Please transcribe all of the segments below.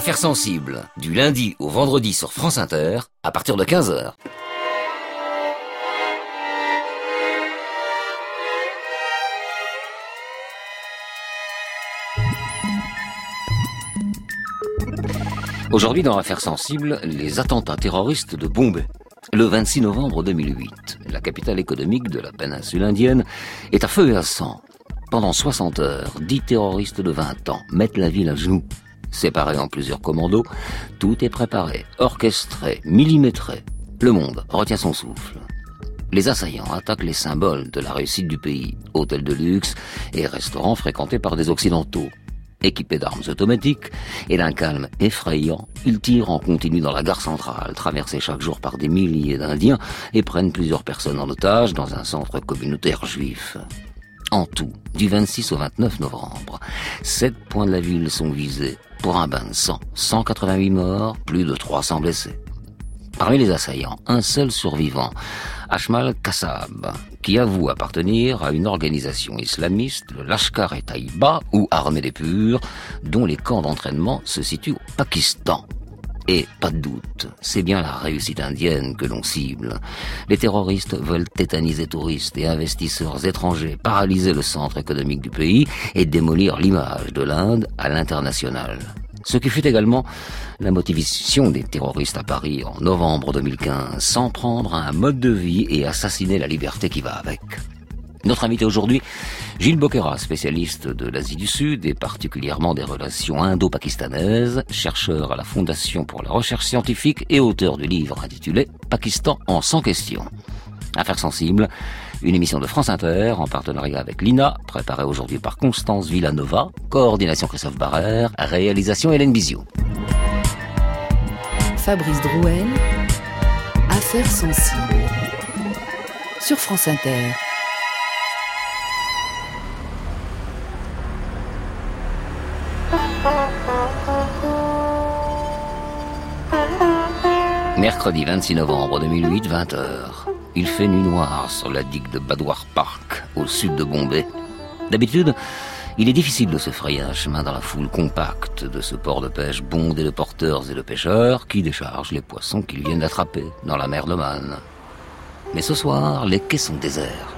Affaires sensibles, du lundi au vendredi sur France Inter, à partir de 15h. Aujourd'hui, dans Affaires sensibles, les attentats terroristes de Bombay. Le 26 novembre 2008, la capitale économique de la péninsule indienne est à feu et à sang. Pendant 60 heures, 10 terroristes de 20 ans mettent la ville à genoux. Séparés en plusieurs commandos, tout est préparé, orchestré, millimétré. Le monde retient son souffle. Les assaillants attaquent les symboles de la réussite du pays, hôtels de luxe et restaurants fréquentés par des occidentaux. Équipés d'armes automatiques et d'un calme effrayant, ils tirent en continu dans la gare centrale, traversée chaque jour par des milliers d'Indiens, et prennent plusieurs personnes en otage dans un centre communautaire juif. En tout, du 26 au 29 novembre, 7 points de la ville sont visés pour un bain de sang, 188 morts, plus de 300 blessés. Parmi les assaillants, un seul survivant, Ajmal Kasab, qui avoue appartenir à une organisation islamiste, le Lashkar-e-Taiba, ou Armée des Purs, dont les camps d'entraînement se situent au Pakistan. Et, pas de doute, c'est bien la réussite indienne que l'on cible. Les terroristes veulent tétaniser touristes et investisseurs étrangers, paralyser le centre économique du pays et démolir l'image de l'Inde à l'international. Ce qui fut également la motivation des terroristes à Paris en novembre 2015, s'en prendre à un mode de vie et assassiner la liberté qui va avec. Notre invité aujourd'hui, Gilles Bocquera, spécialiste de l'Asie du Sud et particulièrement des relations indo-pakistanaises, chercheur à la Fondation pour la recherche scientifique et auteur du livre intitulé « Pakistan en 100 questions ». Affaires sensibles, une émission de France Inter en partenariat avec l'INA, préparée aujourd'hui par Constance Villanova, coordination Christophe Barrère, réalisation Hélène Bizio. Fabrice Drouel, Affaires sensibles, sur France Inter. Mercredi 26 novembre 2008, 20h. Il fait nuit noire sur la digue de Badwar Park, au sud de Bombay. D'habitude, il est difficile de se frayer un chemin dans la foule compacte de ce port de pêche bondé de porteurs et de pêcheurs qui déchargent les poissons qu'ils viennent d'attraper dans la mer d'Oman. Mais ce soir, les quais sont déserts.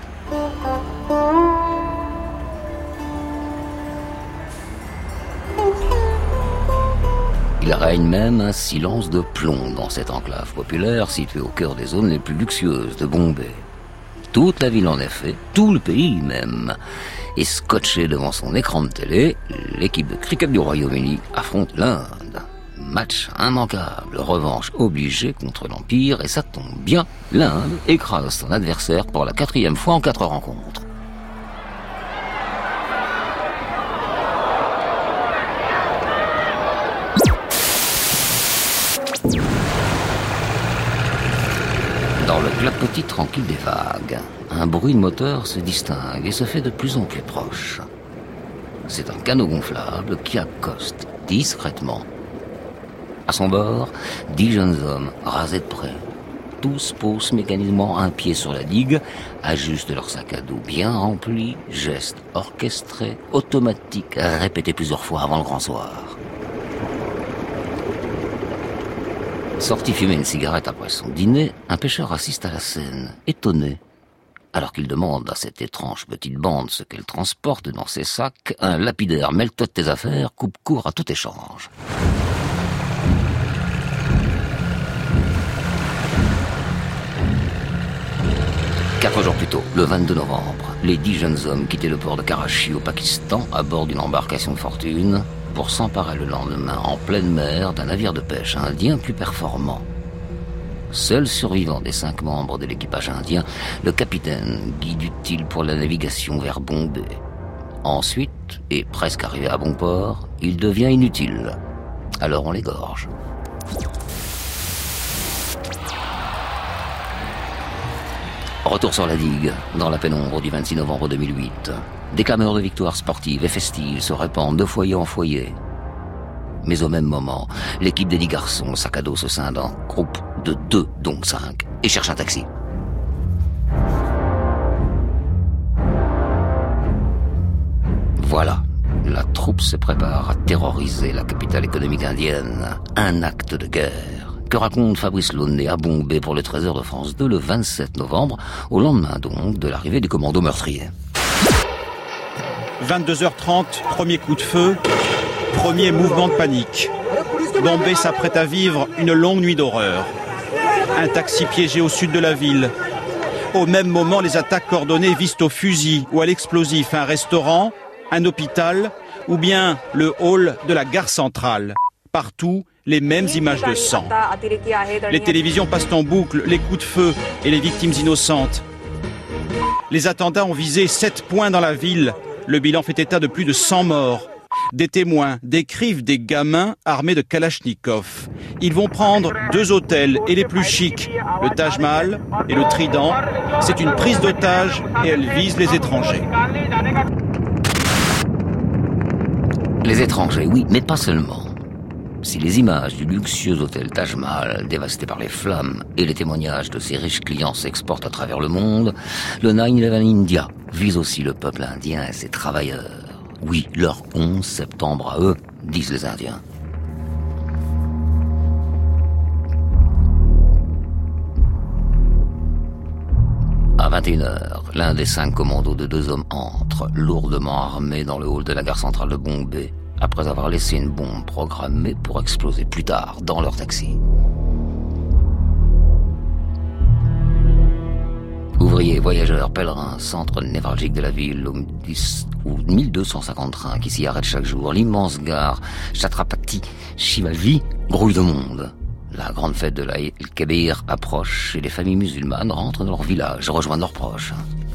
Il règne même un silence de plomb dans cette enclave populaire située au cœur des zones les plus luxueuses de Bombay. Toute la ville en effet, tout le pays même, est scotché devant son écran de télé. L'équipe de cricket du Royaume-Uni affronte l'Inde. Match immanquable, revanche obligée contre l'Empire, et ça tombe bien, l'Inde écrase son adversaire pour la 4e fois en 4 rencontres. Dans le clapotis tranquille des vagues, un bruit de moteur se distingue et se fait de plus en plus proche. C'est un canot gonflable qui accoste discrètement. À son bord, 10 jeunes hommes rasés de près. Tous posent mécaniquement un pied sur la digue, ajustent leur sac à dos bien rempli, gestes orchestrés, automatiques, répétés plusieurs fois avant le grand soir. Sorti fumer une cigarette après son dîner, un pêcheur assiste à la scène, étonné. Alors qu'il demande à cette étrange petite bande ce qu'elle transporte dans ses sacs, un lapidaire mêle-toi de tes affaires coupe court à tout échange. Quatre jours plus tôt, le 22 novembre, les 10 jeunes hommes quittaient le port de Karachi au Pakistan à bord d'une embarcation de fortune pour s'emparer le lendemain en pleine mer d'un navire de pêche indien plus performant. Seul survivant des 5 membres de l'équipage indien, le capitaine guide utile pour la navigation vers Bombay. Ensuite, et presque arrivé à bon port, il devient inutile. Alors on l'égorge. Retour sur la digue, dans la pénombre du 26 novembre 2008. Des clameurs de victoires sportives et festives se répandent de foyer en foyer. Mais au même moment, l'équipe des 10 garçons, sac à dos se scinde en groupe de 2, donc 5, et cherche un taxi. Voilà, la troupe se prépare à terroriser la capitale économique indienne. Un acte de guerre. Que raconte Fabrice Launay à Bombay pour le Trésor de France 2 le 27 novembre, au lendemain donc de l'arrivée du commando meurtrier. 22h30, premier coup de feu, premier mouvement de panique. Bombay s'apprête à vivre une longue nuit d'horreur. Un taxi piégé au sud de la ville. Au même moment, les attaques coordonnées visent au fusil ou à l'explosif un restaurant, un hôpital ou bien le hall de la gare centrale. Partout, les mêmes images de sang. Les télévisions passent en boucle les coups de feu et les victimes innocentes. Les attentats ont visé 7 points dans la ville. Le bilan fait état de plus de 100 morts. Des témoins décrivent des gamins armés de Kalachnikov. Ils vont prendre 2 hôtels et les plus chics, le Taj Mahal et le Trident. C'est une prise d'otage et elle vise les étrangers. Les étrangers, oui, mais pas seulement. Si les images du luxueux hôtel Taj Mahal, dévasté par les flammes, et les témoignages de ses riches clients s'exportent à travers le monde, le 9/11 India vise aussi le peuple indien et ses travailleurs. Oui, leur 11 septembre à eux, disent les Indiens. À 21h, l'un des 5 commandos de 2 hommes entre, lourdement armés, dans le hall de la gare centrale de Bombay, après avoir laissé une bombe programmée pour exploser plus tard dans leur taxi. Ouvriers, voyageurs, pèlerins, centre névralgique de la ville, où 1250 trains qui s'y arrêtent chaque jour, l'immense gare Chhatrapati Shivaji grouille de monde. La grande fête de l'Aïd el-Kébir approche et les familles musulmanes rentrent dans leur village, rejoignent leurs proches.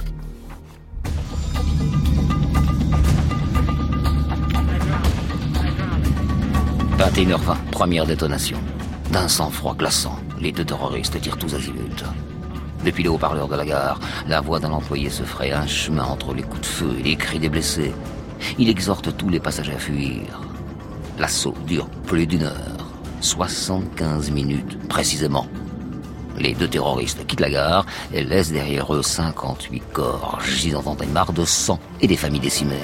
« 21h20, première détonation. D'un sang-froid glaçant, les 2 terroristes tirent tous azimuts. Depuis les haut-parleurs de la gare, la voix d'un employé se fraye un chemin entre les coups de feu et les cris des blessés. Il exhorte tous les passagers à fuir. L'assaut dure plus d'1 heure, 75 minutes précisément. Les 2 terroristes quittent la gare et laissent derrière eux 58 corps gisant dans des mares de sang et des familles décimées.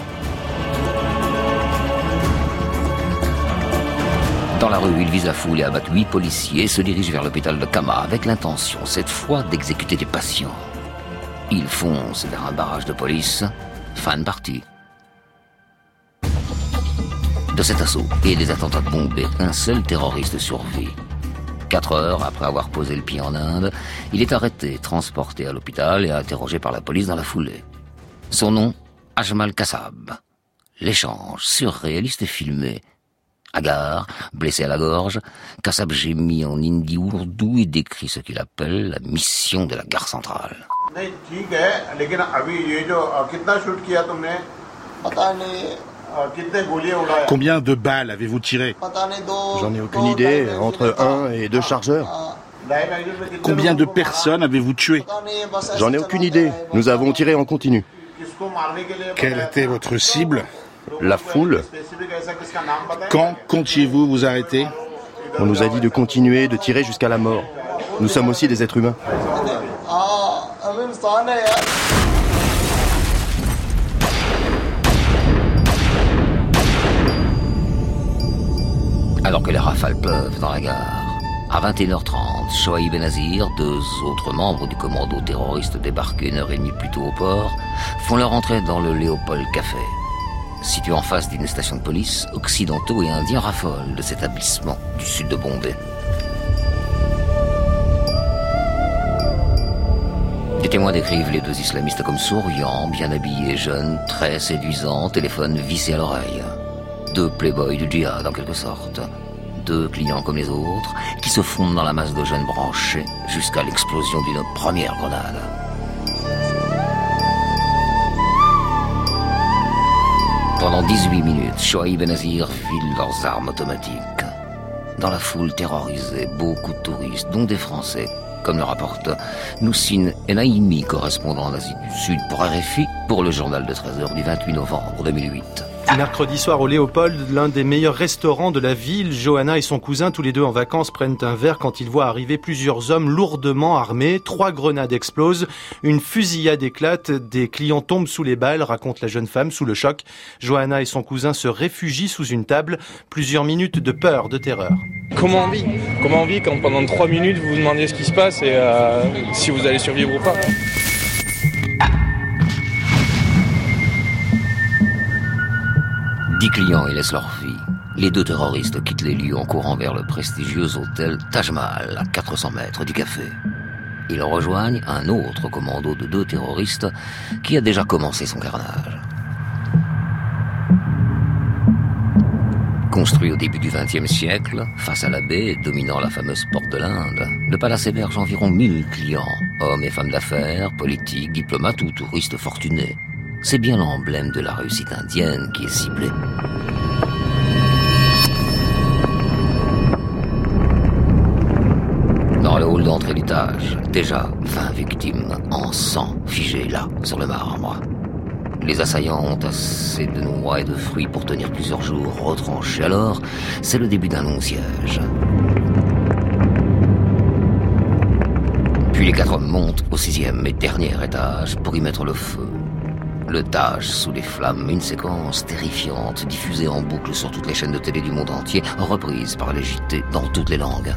Dans la rue, ils visent la foule et abattent 8 policiers et se dirigent vers l'hôpital de Kama avec l'intention, cette fois, d'exécuter des patients. Ils foncent vers un barrage de police. Fin de partie. De cet assaut et des attentats de Bombay, un seul terroriste survit. 4 heures après avoir posé le pied en Inde, il est arrêté, transporté à l'hôpital et interrogé par la police dans la foulée. Son nom, Ajmal Kasab. L'échange surréaliste est filmé. À gare, blessé à la gorge, Kasab gémit en hindi ourdou et décrit ce qu'il appelle la mission de la gare centrale. Combien de balles avez-vous tiré? J'en ai aucune idée, entre 1 et 2 chargeurs. Combien de personnes avez-vous tué? J'en ai aucune idée, nous avons tiré en continu. Quelle était votre cible? La foule. Quand comptiez-vous vous arrêter? On nous a dit de continuer, de tirer jusqu'à la mort. Nous sommes aussi des êtres humains. Alors que les rafales pleuvent dans la gare, à 21h30, Shoaib Benazir, 2 autres membres du commando terroriste débarqués 1h30 plus tôt au port, font leur entrée dans le Léopold Café. Situé en face d'une station de police, occidentaux et indiens raffolent de cet établissement du sud de Bombay. Les témoins décrivent les 2 islamistes comme souriants, bien habillés, jeunes, très séduisants, téléphones vissés à l'oreille. 2 playboys du djihad en quelque sorte. 2 clients comme les autres, qui se fondent dans la masse de jeunes branchés jusqu'à l'explosion d'une première grenade. Pendant 18 minutes, Shoaib Benazir file leurs armes automatiques. Dans la foule terrorisée, beaucoup de touristes, dont des Français, comme le rapporte Noussine Enaimi, correspondant en Asie du Sud pour RFI, pour le journal de 13h du 28 novembre 2008. Mercredi soir au Léopold, l'un des meilleurs restaurants de la ville, Johanna et son cousin, tous les deux en vacances, prennent un verre quand ils voient arriver plusieurs hommes lourdement armés. 3 grenades explosent, une fusillade éclate, des clients tombent sous les balles, raconte la jeune femme sous le choc. Johanna et son cousin se réfugient sous une table. Plusieurs minutes de peur, de terreur. Comment on vit quand pendant 3 minutes vous vous demandez ce qui se passe et si vous allez survivre ou pas? 10 clients y laissent leur vie. Les 2 terroristes quittent les lieux en courant vers le prestigieux hôtel Taj Mahal, à 400 mètres du café. Ils rejoignent un autre commando de 2 terroristes qui a déjà commencé son carnage. Construit au début du XXe siècle, face à la baie, dominant la fameuse porte de l'Inde, le palace héberge environ 1000 clients, hommes et femmes d'affaires, politiques, diplomates ou touristes fortunés. C'est bien l'emblème de la réussite indienne qui est ciblé. Dans le hall d'entrée du Taj, déjà 20 victimes en sang figées là, sur le marbre. Les assaillants ont assez de noix et de fruits pour tenir plusieurs jours retranchés. Alors, c'est le début d'un long siège. Puis les 4 hommes montent au 6e et dernier étage pour y mettre le feu. Le Taj sous les flammes, une séquence terrifiante, diffusée en boucle sur toutes les chaînes de télé du monde entier, reprise par les JT dans toutes les langues.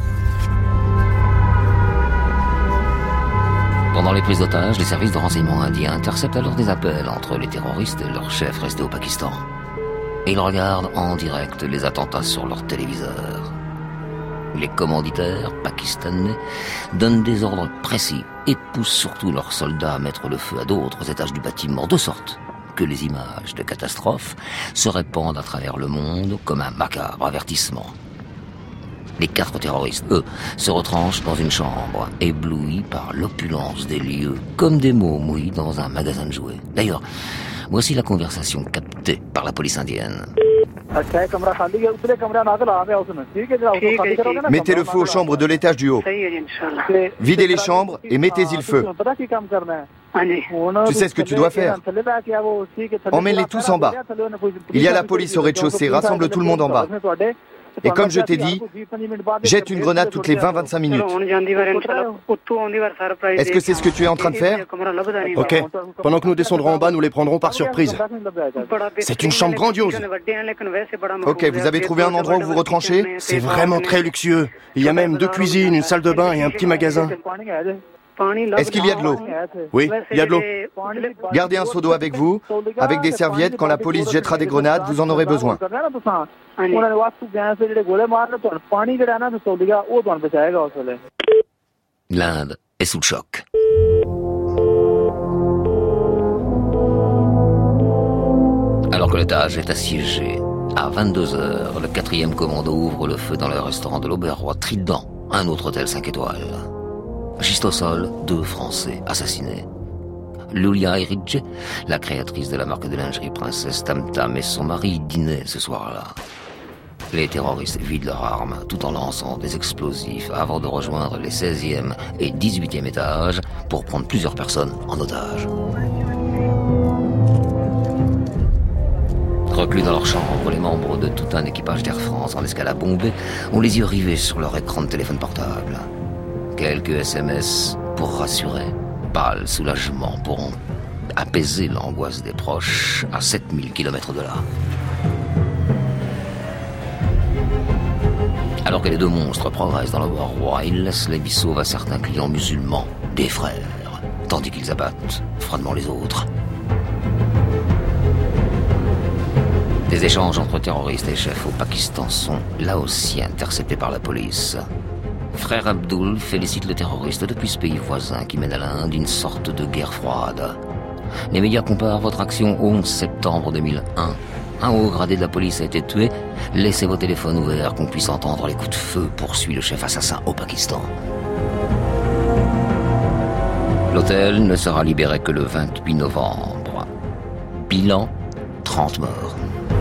Pendant les prises d'otages, les services de renseignement indiens interceptent alors des appels entre les terroristes et leurs chefs restés au Pakistan. Et ils regardent en direct les attentats sur leur téléviseur. Les commanditaires pakistanais donnent des ordres précis et poussent surtout leurs soldats à mettre le feu à d'autres étages du bâtiment, de sorte que les images de catastrophes se répandent à travers le monde comme un macabre avertissement. Les 4 terroristes, eux, se retranchent dans une chambre, éblouis par l'opulence des lieux, comme des mots dans un magasin de jouets. D'ailleurs, voici la conversation captée par la police indienne. Mettez le feu aux chambres de l'étage du haut. Videz les chambres et mettez-y le feu. Tu sais ce que tu dois faire. Emmène-les tous en bas. Il y a la police au rez-de-chaussée, rassemble tout le monde en bas. Et comme je t'ai dit, jette une grenade toutes les 20-25 minutes. Est-ce que c'est ce que tu es en train de faire? Ok. Pendant que nous descendrons en bas, nous les prendrons par surprise. C'est une chambre grandiose. Ok, vous avez trouvé un endroit où vous retranchez? C'est vraiment très luxueux. Il y a même 2 cuisines, une salle de bain et un petit magasin. Est-ce qu'il y a de l'eau? Oui, il y a de l'eau. Gardez un seau d'eau avec vous, avec des serviettes. Quand la police jettera des grenades, vous en aurez besoin. L'Inde est sous le choc. Alors que le Taj est assiégé, à 22h, le 4e commando ouvre le feu dans le restaurant de l'Auberrois Trident, un autre hôtel 5 étoiles. Juste au sol, 2 Français assassinés. Lulia Eridje, la créatrice de la marque de lingerie Princesse Tam Tam, et son mari dînaient ce soir-là. Les terroristes vident leurs armes tout en lançant des explosifs avant de rejoindre les 16e et 18e étages pour prendre plusieurs personnes en otage. Reclus dans leur chambre, les membres de tout un équipage d'Air France en escale à Bombay ont les yeux rivés sur leur écran de téléphone portable. Quelques SMS pour rassurer, pas le soulagement pour apaiser l'angoisse des proches à 7000 km de là. Alors que les 2 monstres progressent dans l'Auberrois, ils laissent la vie sauve à certains clients musulmans, des frères, tandis qu'ils abattent froidement les autres. Des échanges entre terroristes et chefs au Pakistan sont là aussi interceptés par la police. Frère Abdul félicite le terroriste depuis ce pays voisin qui mène à l'Inde une sorte de guerre froide. Les médias comparent votre action au 11 septembre 2001. Un haut gradé de la police a été tué. Laissez vos téléphones ouverts qu'on puisse entendre les coups de feu, poursuit le chef assassin au Pakistan. L'hôtel ne sera libéré que le 28 novembre. Bilan, 30 morts.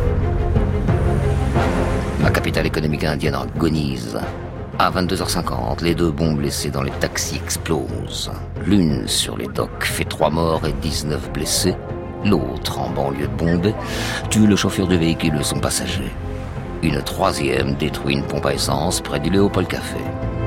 La capitale économique indienne agonise. À 22h50, les 2 bombes laissées dans les taxis explosent. L'une sur les docks fait 3 morts et 19 blessés. L'autre, en banlieue de Bombay, tue le chauffeur du véhicule et son passager. Une troisième détruit une pompe à essence près du Léopold Café.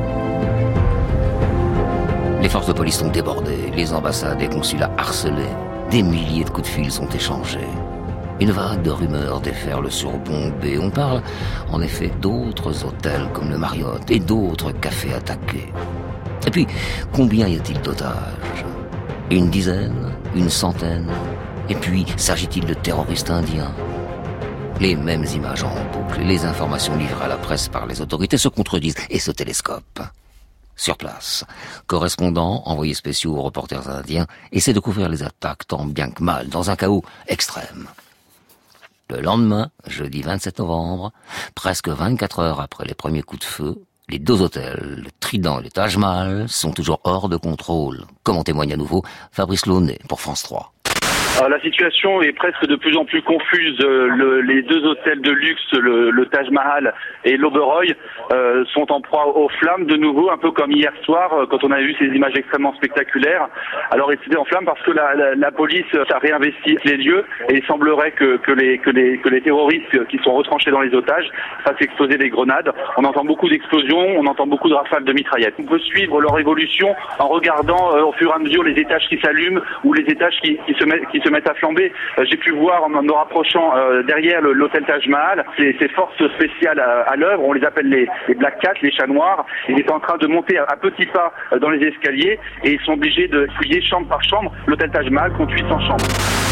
Les forces de police sont débordées, les ambassades et consulats harcelés. Des milliers de coups de fil sont échangés. Une vague de rumeurs déferle sur Bombay. On parle en effet d'autres hôtels comme le Marriott et d'autres cafés attaqués. Et puis, combien y a-t-il d'otages? Une dizaine? Une centaine? Et puis, s'agit-il de terroristes indiens? Les mêmes images en boucle, les informations livrées à la presse par les autorités se contredisent et se télescopent. Sur place, correspondants, envoyés spéciaux aux reporters indiens essaient de couvrir les attaques tant bien que mal, dans un chaos extrême. Le lendemain, jeudi 27 novembre, presque 24 heures après les premiers coups de feu, les deux hôtels, le Trident et le Taj Mahal, sont toujours hors de contrôle, comme en témoigne à nouveau Fabrice Launay pour France 3. La situation est presque de plus en plus confuse. Les deux hôtels de luxe, le Taj Mahal et l'Oberoi, sont en proie aux flammes de nouveau, un peu comme hier soir quand on a vu ces images extrêmement spectaculaires. Alors c'était en flammes parce que la police a réinvesti les lieux et il semblerait que les terroristes qui sont retranchés dans les otages fassent exploser des grenades. On entend beaucoup d'explosions, on entend beaucoup de rafales de mitraillettes. On peut suivre leur évolution en regardant au fur et à mesure les étages qui s'allument ou les étages qui se mettent à flamber. J'ai pu voir en me rapprochant derrière l'hôtel Taj Mahal ces forces spéciales à l'œuvre, on les appelle les Black Cats, les chats noirs. Ils étaient en train de monter à petits pas dans les escaliers et ils sont obligés de fouiller chambre par chambre l'hôtel Taj Mahal compte 800 chambres.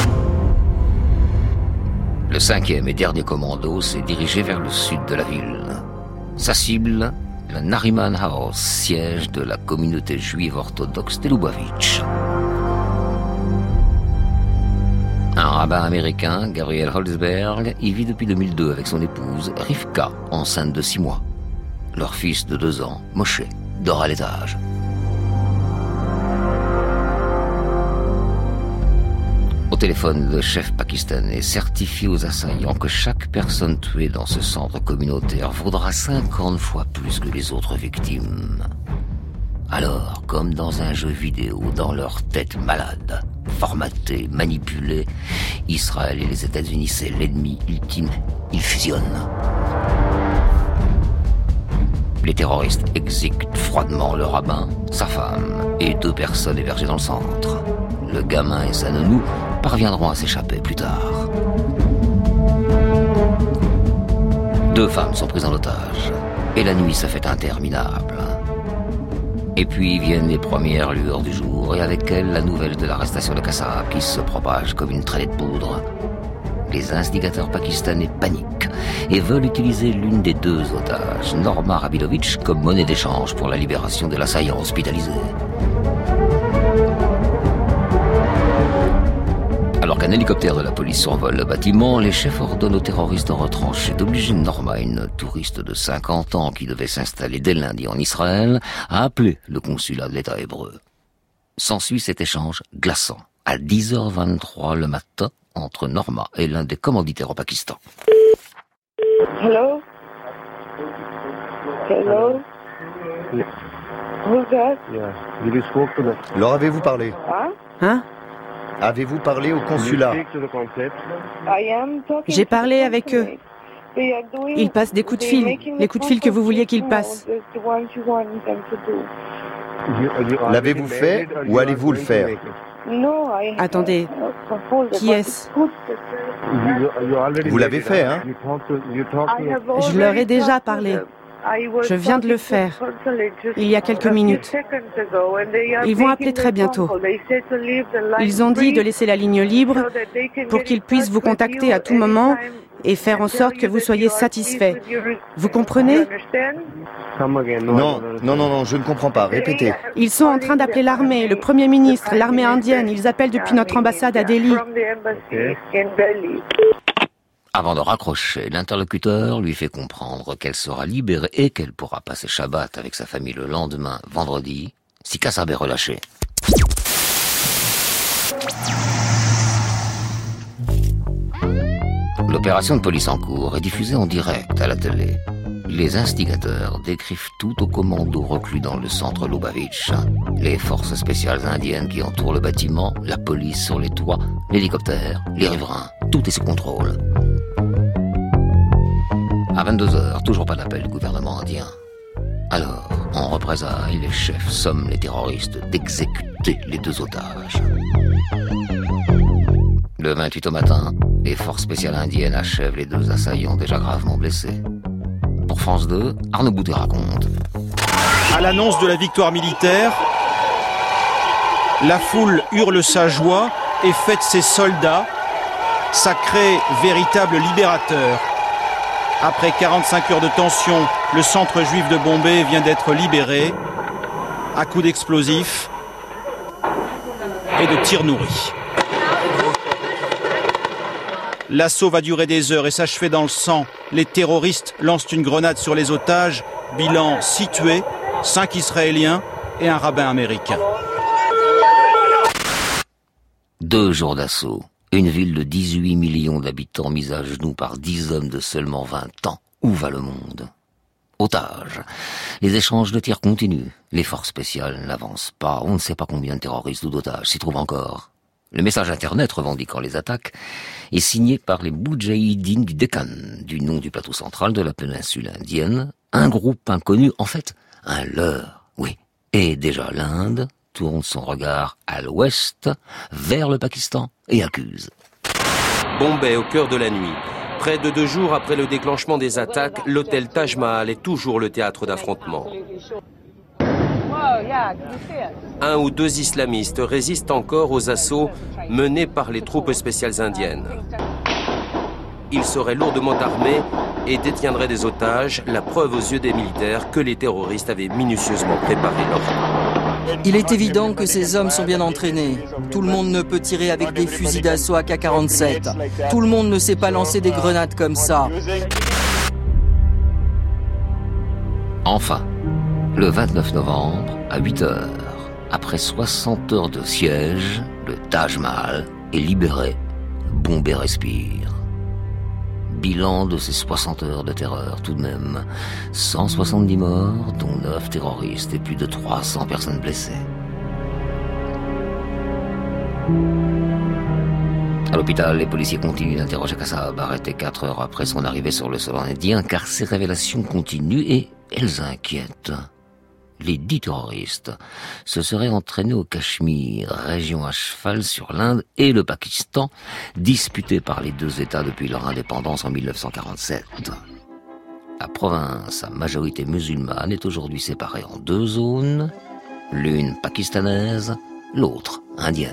Le 5e et dernier commando s'est dirigé vers le sud de la ville. Sa cible, le Nariman House, siège de la communauté juive orthodoxe de Lubavitch. Un rabbin américain, Gabriel Holzberg, y vit depuis 2002 avec son épouse, Rivka, enceinte de 6 mois. Leur fils de 2 ans, Moshe, dort à l'étage. Au téléphone, le chef pakistanais certifie aux assaillants que chaque personne tuée dans ce centre communautaire vaudra 50 fois plus que les autres victimes. Alors, comme dans un jeu vidéo, dans leur tête malade, formatée, manipulée, Israël et les États-Unis, c'est l'ennemi ultime. Ils fusionnent. Les terroristes exécutent froidement le rabbin, sa femme et 2 personnes hébergées dans le centre. Le gamin et sa nounou parviendront à s'échapper plus tard. 2 femmes sont prises en otage et la nuit se fait interminable. Et puis viennent les premières lueurs du jour, et avec elles la nouvelle de l'arrestation de Kassab qui se propage comme une traînée de poudre. Les instigateurs pakistanais paniquent et veulent utiliser l'une des 2 otages, Norma Rabinovitch, comme monnaie d'échange pour la libération de l'assaillant hospitalisé. Alors qu'un hélicoptère de la police survole le bâtiment, les chefs ordonnent aux terroristes de retrancher, d'obliger Norma, une touriste de 50 ans qui devait s'installer dès lundi en Israël, à appeler le consulat de l'État hébreu. S'ensuit cet échange glaçant, à 10h23 le matin, entre Norma et l'un des commanditaires au Pakistan. Hello? Hello? Who's that? Leur avez-vous parlé? Hein? Avez-vous parlé au consulat? J'ai parlé avec eux. Ils passent des coups de fil, les coups de fil que vous vouliez qu'ils passent. L'avez-vous fait ou allez-vous le faire? Attendez, qui est-ce? Vous l'avez fait, hein? Je leur ai déjà parlé. Je viens de le faire, il y a quelques minutes. Ils vont appeler très bientôt. Ils ont dit de laisser la ligne libre pour qu'ils puissent vous contacter à tout moment et faire en sorte que vous soyez satisfait. Vous comprenez? Non, je ne comprends pas. Répétez. Ils sont en train d'appeler l'armée, le Premier ministre, l'armée indienne. Ils appellent depuis notre ambassade à Delhi. Avant de raccrocher, l'interlocuteur lui fait comprendre qu'elle sera libérée et qu'elle pourra passer Shabbat avec sa famille le lendemain, vendredi, si Kassab est relâché. L'opération de police en cours est diffusée en direct à la télé. Les instigateurs décrivent tout au commando reclus dans le centre Lubavitch. Les forces spéciales indiennes qui entourent le bâtiment, la police sur les toits, l'hélicoptère, les riverains, tout est sous contrôle. À 22h, toujours pas d'appel du gouvernement indien. Alors, en représailles, les chefs somment les terroristes d'exécuter les 2 otages. Le 28 au matin, les forces spéciales indiennes achèvent les 2 assaillants déjà gravement blessés. Pour France 2, Arnaud Boutet raconte. À l'annonce de la victoire militaire, la foule hurle sa joie et fête ses soldats, sacrés véritables libérateurs. Après 45 heures de tension, le centre juif de Bombay vient d'être libéré à coups d'explosifs et de tirs nourris. L'assaut va durer des heures et s'achever dans le sang. Les terroristes lancent une grenade sur les otages. Bilan 6 tués, 5 Israéliens et un rabbin américain. 2 jours d'assaut. Une ville de 18 millions d'habitants mise à genoux par 10 hommes de seulement 20 ans. Où va le monde ? Otages. Les échanges de tirs continuent. Les forces spéciales n'avancent pas. On ne sait pas combien de terroristes ou d'otages s'y trouvent encore. Le message Internet revendiquant les attaques est signé par les Moudjahidines du Deccan, du nom du plateau central de la péninsule indienne, un groupe inconnu, en fait, un leurre, oui. Et déjà l'Inde tourne son regard à l'ouest, vers le Pakistan, et accuse. Bombay, au cœur de la nuit. Près de 2 jours après le déclenchement des attaques, l'hôtel Taj Mahal est toujours le théâtre d'affrontements. 1 ou 2 islamistes résistent encore aux assauts menés par les troupes spéciales indiennes. Ils seraient lourdement armés et détiendraient des otages, la preuve aux yeux des militaires que les terroristes avaient minutieusement préparé leur. Il est évident que ces hommes sont bien entraînés. Tout le monde ne peut tirer avec des fusils d'assaut AK-47. Tout le monde ne sait pas lancer des grenades comme ça. Enfin, le 29 novembre, à 8h, après 60 heures de siège, le Taj Mahal est libéré. Bombay respire. Bilan de ces 60 heures de terreur tout de même. 170 morts, dont 9 terroristes et plus de 300 personnes blessées. À l'hôpital, les policiers continuent d'interroger Kassab, arrêté 4 heures après son arrivée sur le sol indien, car ces révélations continuent et elles inquiètent. Les 10 terroristes se seraient entraînés au Cachemire, région à cheval sur l'Inde et le Pakistan, disputée par les 2 États depuis leur indépendance en 1947. La province à majorité musulmane est aujourd'hui séparée en 2 zones, l'une pakistanaise, l'autre indienne.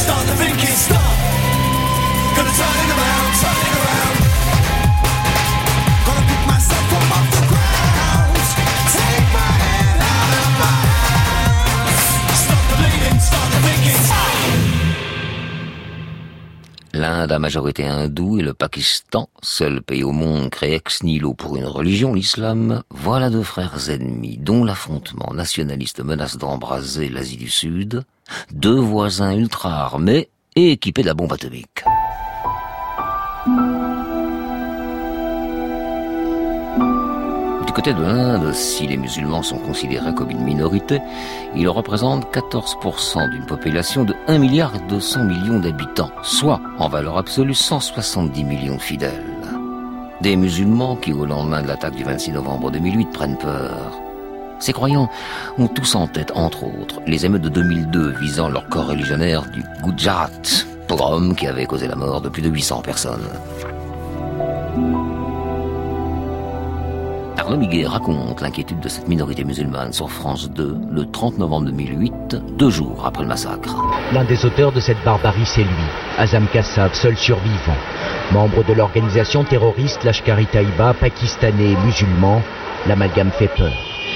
L'Inde à majorité hindoue et le Pakistan, seul pays au monde créé ex nihilo pour une religion, l'islam, voilà deux frères ennemis dont l'affrontement nationaliste menace d'embraser l'Asie du Sud, deux voisins ultra armés et équipés de la bombe atomique. Du côté de l'Inde, si les musulmans sont considérés comme une minorité, ils représentent 14% d'une population de 1,2 milliard d'habitants, soit, en valeur absolue, 170 millions de fidèles. Des musulmans qui, au lendemain de l'attaque du 26 novembre 2008, prennent peur. Ces croyants ont tous en tête, entre autres, les émeutes de 2002 visant leur corps religionnaire du Gujarat, pogrom qui avait causé la mort de plus de 800 personnes. Arnaud Miguet raconte l'inquiétude de cette minorité musulmane sur France 2 le 30 novembre 2008, 2 jours après le massacre. L'un des auteurs de cette barbarie, c'est lui, Azam Kassab, seul survivant. Membre de l'organisation terroriste Lashkar-e-Taiba, pakistanais et musulman, l'amalgame fait peur.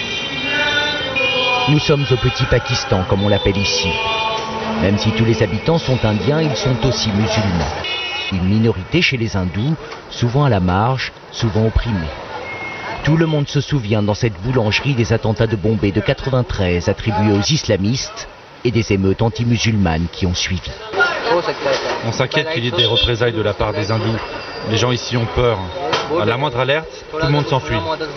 Nous sommes au petit Pakistan, comme on l'appelle ici. Même si tous les habitants sont indiens, ils sont aussi musulmans. Une minorité chez les hindous, souvent à la marge, souvent opprimée. Tout le monde se souvient dans cette boulangerie des attentats de Bombay de 93 attribués aux islamistes et des émeutes anti-musulmanes qui ont suivi. On s'inquiète qu'il y ait des représailles de la part des hindous. Les gens ici ont peur. À la moindre alerte, tout le monde s'enfuit.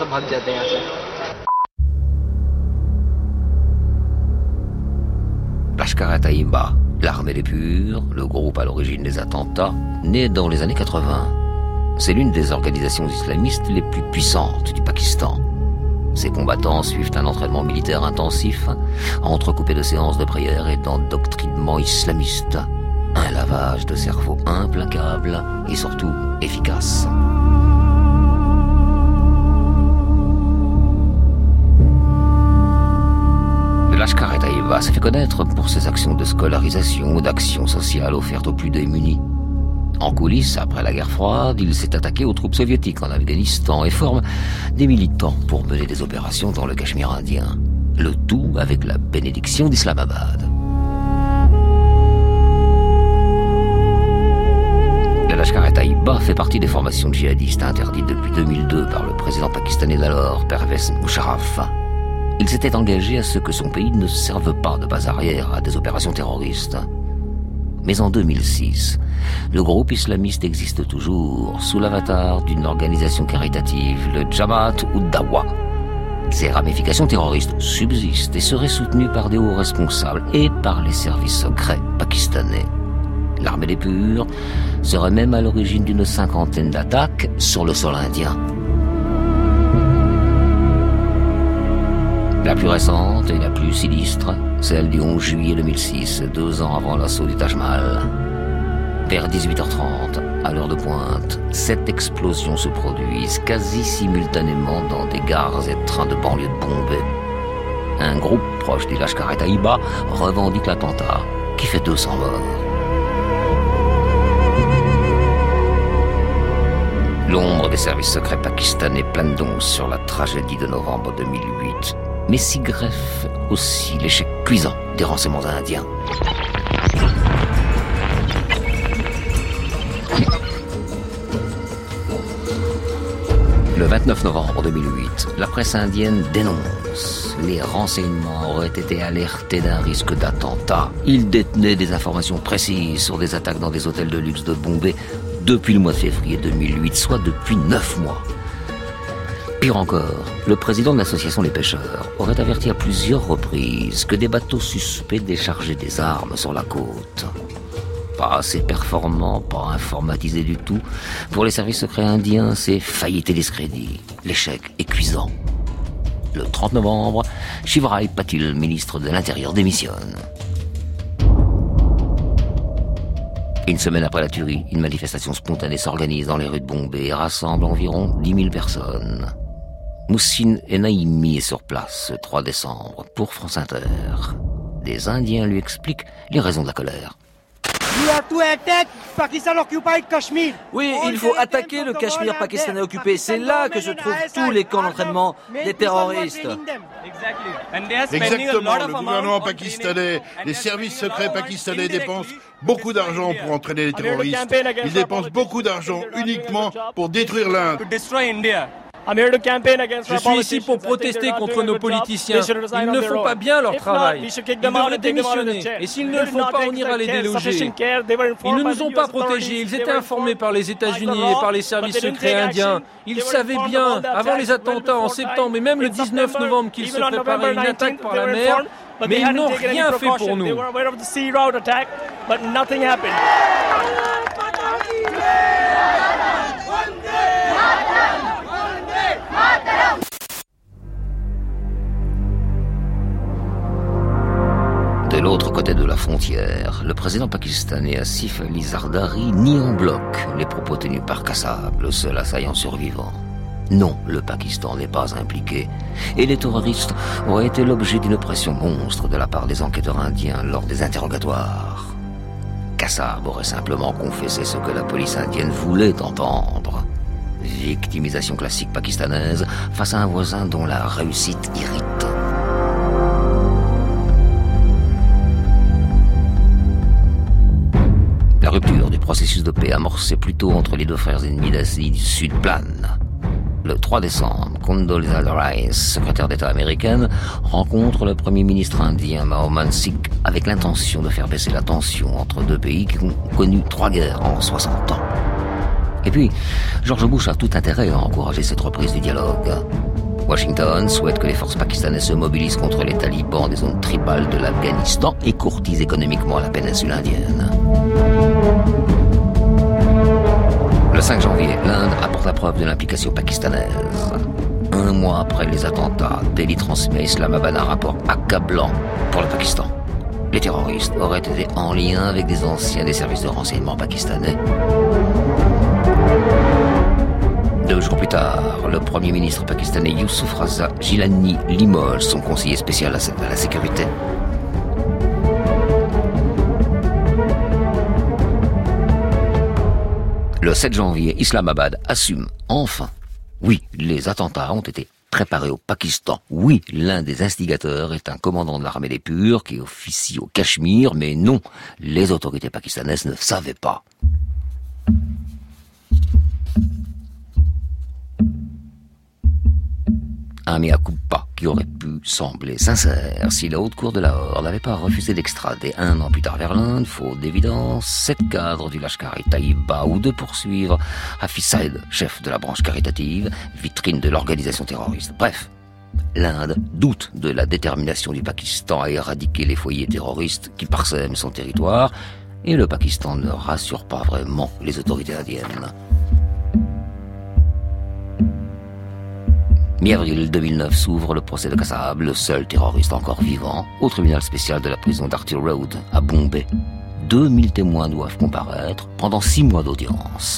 Lashkar-e-Taiba, l'armée des purs, le groupe à l'origine des attentats, né dans les années 80. C'est l'une des organisations islamistes les plus puissantes du Pakistan. Ces combattants suivent un entraînement militaire intensif, entrecoupé de séances de prière et d'endoctrinement islamiste. Un lavage de cerveau implacable et surtout efficace. Le Lashkar-e-Taiba s'est fait connaître pour ses actions de scolarisation ou d'action sociale offertes aux plus démunis. En coulisses, après la guerre froide, il s'est attaqué aux troupes soviétiques en Afghanistan et forme des militants pour mener des opérations dans le Cachemire indien. Le tout avec la bénédiction d'Islamabad. Le Lashkar-e-Taiba fait partie des formations djihadistes interdites depuis 2002 par le président pakistanais d'alors, Pervez Musharraf. Il s'était engagé à ce que son pays ne serve pas de base arrière à des opérations terroristes. Mais en 2006, le groupe islamiste existe toujours sous l'avatar d'une organisation caritative, le Jamaat ud-Dawa. Ses ramifications terroristes subsistent et seraient soutenues par des hauts responsables et par les services secrets pakistanais. L'armée des purs serait même à l'origine d'une 50aine d'attaques sur le sol indien. La plus récente et la plus sinistre, celle du 11 juillet 2006, 2 ans avant l'assaut du Taj Mahal. Vers 18h30, à l'heure de pointe, 7 explosions se produisent quasi simultanément dans des gares et trains de banlieue de Bombay. Un groupe proche du Lashkar-e-Taiba revendique l'attentat, qui fait 200 morts. L'ombre des services secrets pakistanais plane donc sur la tragédie de novembre 2008. Mais s'y greffe aussi l'échec cuisant des renseignements indiens. Le 29 novembre 2008, la presse indienne dénonce. Les renseignements auraient été alertés d'un risque d'attentat. Ils détenaient des informations précises sur des attaques dans des hôtels de luxe de Bombay depuis le mois de février 2008, soit depuis 9 mois. Pire encore, le président de l'association Les Pêcheurs aurait averti à plusieurs reprises que des bateaux suspects déchargeaient des armes sur la côte. Pas assez performant, pas informatisé du tout. Pour les services secrets indiens, c'est faillite et discrédit. L'échec est cuisant. Le 30 novembre, Shivarai Patil, ministre de l'Intérieur, démissionne. Une semaine après la tuerie, une manifestation spontanée s'organise dans les rues de Bombay et rassemble environ 10 000 personnes. Moussine Naimi est sur place ce 3 décembre pour France Inter. Des Indiens lui expliquent les raisons de la colère. Oui, il faut attaquer le Cachemire pakistanais occupé. C'est là que se trouvent tous les camps d'entraînement des terroristes. Exactement. Le gouvernement pakistanais, les services secrets pakistanais dépensent beaucoup d'argent pour entraîner les terroristes. Ils dépensent beaucoup d'argent uniquement pour détruire l'Inde. Je suis ici pour protester contre nos politiciens. Ils ne font pas bien leur travail. Ils devraient démissionner. Et s'ils ne le font pas, on ira les déloger. Ils ne nous ont pas protégés. Ils étaient informés par les États-Unis et par les services secrets indiens. Ils savaient bien, avant les attentats en septembre et même le 19 novembre, qu'ils se préparaient une attaque par la mer. Mais ils n'ont rien fait pour nous. De l'autre côté de la frontière, le président pakistanais Asif Ali Zardari nie en bloc les propos tenus par Kassab, le seul assaillant survivant. Non, le Pakistan n'est pas impliqué, et les terroristes auraient été l'objet d'une pression monstre de la part des enquêteurs indiens lors des interrogatoires. Kassab aurait simplement confessé ce que la police indienne voulait entendre. Victimisation classique pakistanaise face à un voisin dont la réussite irrite. La rupture du processus de paix amorcé plus tôt entre les deux frères ennemis d'Asie du Sud plane. Le 3 décembre, Condoleezza Rice, secrétaire d'État américaine, rencontre le premier ministre indien Manmohan Singh avec l'intention de faire baisser la tension entre deux pays qui ont connu 3 guerres en 60 ans. Et puis, George Bush a tout intérêt à encourager cette reprise du dialogue. Washington souhaite que les forces pakistanaises se mobilisent contre les talibans des zones tribales de l'Afghanistan et courtisent économiquement la péninsule indienne. Le 5 janvier, l'Inde apporte la preuve de l'implication pakistanaise. 1 mois après les attentats, Delhi transmet à Islamabad un rapport accablant pour le Pakistan. Les terroristes auraient été en lien avec des anciens des services de renseignement pakistanais. 2 jours plus tard, le premier ministre pakistanais Yousuf Raza Gilani limoge son conseiller spécial à la sécurité. Le 7 janvier, Islamabad assume enfin. Oui, les attentats ont été préparés au Pakistan. Oui, l'un des instigateurs est un commandant de l'armée des Purs qui officie au Cachemire, mais non, les autorités pakistanaises ne savaient pas. Un mea culpa qui aurait pu sembler sincère si la haute cour de Lahore n'avait pas refusé d'extrader 1 an plus tard vers l'Inde, faute d'évidence, 7 cadres du Lashkar-e-Taiba ou de poursuivre Hafiz Saïd, chef de la branche caritative, vitrine de l'organisation terroriste. Bref, l'Inde doute de la détermination du Pakistan à éradiquer les foyers terroristes qui parsèment son territoire, et le Pakistan ne rassure pas vraiment les autorités indiennes. Mi-avril 2009 s'ouvre le procès de Kassab, le seul terroriste encore vivant, au tribunal spécial de la prison d'Arthur Road, à Bombay. 2000 témoins doivent comparaître pendant 6 mois d'audience.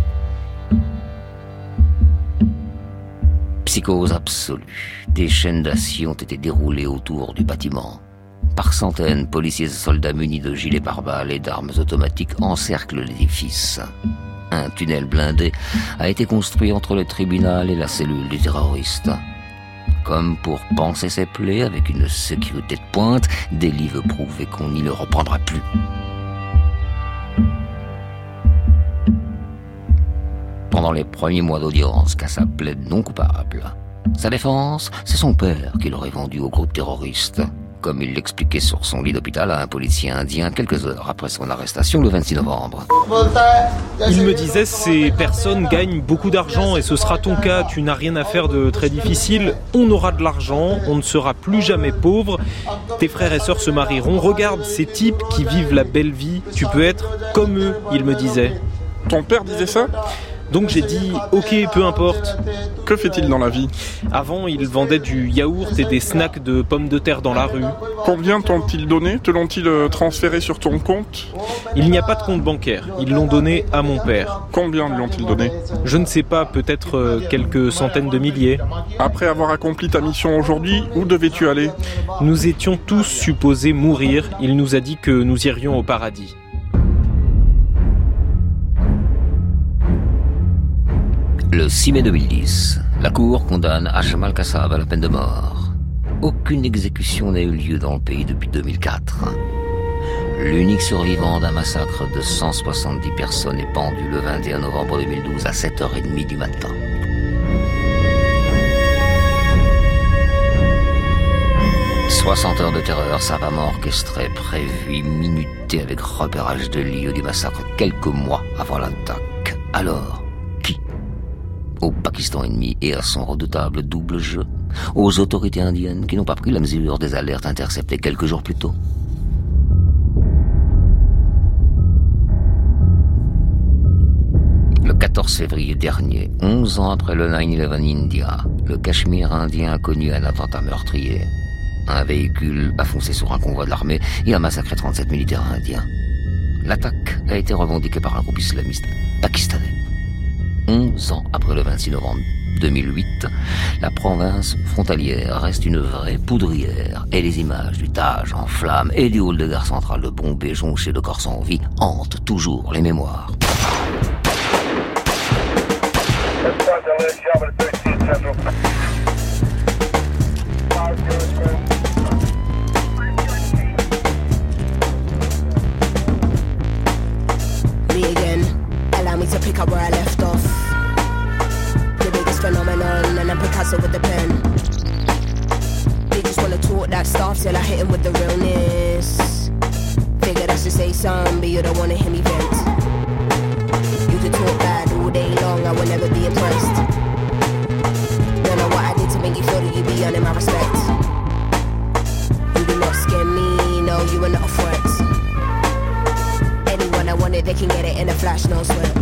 Psychose absolue. Des chaînes d'acier ont été déroulées autour du bâtiment. Par centaines, policiers et soldats munis de gilets pare-balles et d'armes automatiques encerclent l'édifice. Un tunnel blindé a été construit entre le tribunal et la cellule du terroriste. Comme pour panser ses plaies avec une sécurité de pointe, Delhi veut prouver qu'on n'y le reprendra plus. Pendant les premiers mois d'audience, Kassab plaide non coupable. Sa défense, c'est son père qui l'aurait vendu au groupe terroriste, comme il l'expliquait sur son lit d'hôpital à un policier indien quelques heures après son arrestation le 26 novembre. Il me disait, ces personnes gagnent beaucoup d'argent et ce sera ton cas, tu n'as rien à faire de très difficile, on aura de l'argent, on ne sera plus jamais pauvre, tes frères et sœurs se marieront, regarde ces types qui vivent la belle vie, tu peux être comme eux, il me disait. Ton père disait ça ? Donc j'ai dit, ok, peu importe. Que fait-il dans la vie ? Avant, il vendait du yaourt et des snacks de pommes de terre dans la rue. Combien t'ont-ils donné ? Te l'ont-ils transféré sur ton compte ? Il n'y a pas de compte bancaire. Ils l'ont donné à mon père. Combien lui ont-ils donné ? Je ne sais pas, peut-être quelques centaines de milliers. Après avoir accompli ta mission aujourd'hui, où devais-tu aller ? Nous étions tous supposés mourir. Il nous a dit que nous irions au paradis. Le 6 mai 2010, la Cour condamne Ajmal Kassav à la peine de mort. Aucune exécution n'a eu lieu dans le pays depuis 2004. L'unique survivant d'un massacre de 170 personnes est pendu le 21 novembre 2012 à 7h30 du matin. « 60 heures de terreur savamment orchestrées, prévues, minutées avec repérage de lieux du massacre quelques mois avant l'attaque. Alors, qui ? Au Pakistan ennemi et à son redoutable double jeu ? Aux autorités indiennes qui n'ont pas pris la mesure des alertes interceptées quelques jours plus tôt ? Le 14 février dernier, 11 ans après le 9/11 India, le Cachemire indien a connu un attentat meurtrier. Un véhicule a foncé sur un convoi de l'armée et a massacré 37 militaires indiens. L'attaque a été revendiquée par un groupe islamiste pakistanais. 11 ans après le 26 novembre 2008, la province frontalière reste une vraie poudrière et les images du Taj en flammes et du hall de gare centrale de Bombay jonché de corps sans vie hantent toujours les mémoires. Me again, allow me to pick up where I left off. The biggest phenomenon, and I'm Picasso with the pen. They just wanna talk that stuff till I hit him with the realness. Figured I should say something, but you don't wanna hear me vent. You could talk bad all day long, I will never be impressed. Don't know what I did to make you feel that you be earning my respect. You do not scare me, no, you are not a threat. Anyone I wanted, they can get it in a flash, no sweat.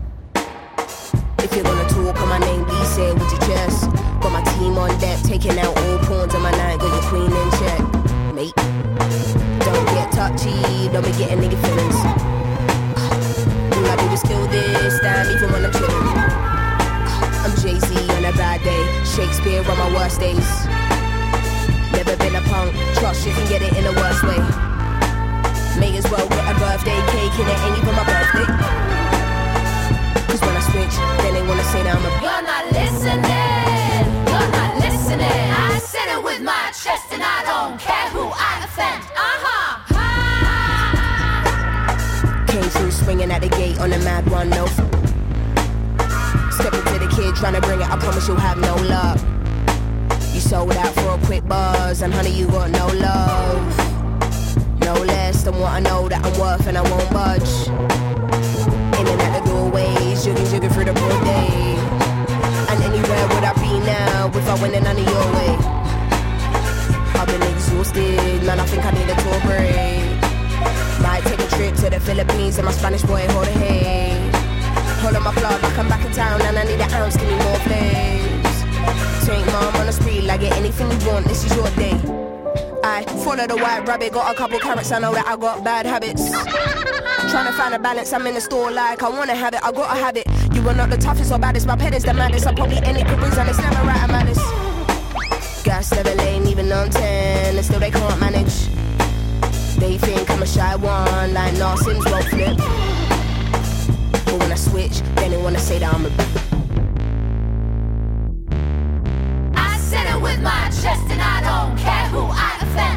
If you're gonna talk on my name, please say it with your chest. Got my team on deck, taking out all pawns on my night, got your queen in check, mate. Don't get touchy, don't be getting nigga feelings. All I do is feel this, damn, even when I'm chillin'. I'm Jay-Z on a bad day, Shakespeare on my worst days. Never been a punk, trust you can get it in the worst way. May as well get a birthday cake and it ain't even my birthday. Cause when I switch, then they wanna say that I'm a... You're not listening, you're not listening. I said it with my chest and I don't care who I offend. Came through swinging at the gate on a mad one, no. Stepping to the kid trying to bring it, I promise you'll have no luck. You sold out for a quick buzz and honey you got no love. No less than what I know that I'm worth and I won't budge. In and out the doorways, jugging through the broad day. And anywhere would I be now if I went in none of your way? I've been exhausted, man, I think I need a tour break. Might take a trip to the Philippines and my Spanish boy hold a head. Hold on my plug like I'm back in town and I need an ounce, give me more flames. Take mom on the street, like get anything you want, this is your day. I follow the white rabbit, got a couple carrots, I know that I got bad habits. Trying to find a balance, I'm in the store like I wanna have it, I gotta have it. You are not the toughest or baddest, my pet is the maddest. I probably any careers and it's never right, I'm maddest. Gas never lane, even on 10, and still they can't manage. They think I'm a shy one, like nah, Sims won't flip. But when I switch, then they wanna say that I'm a... I said it with my chest and I don't care who I offend.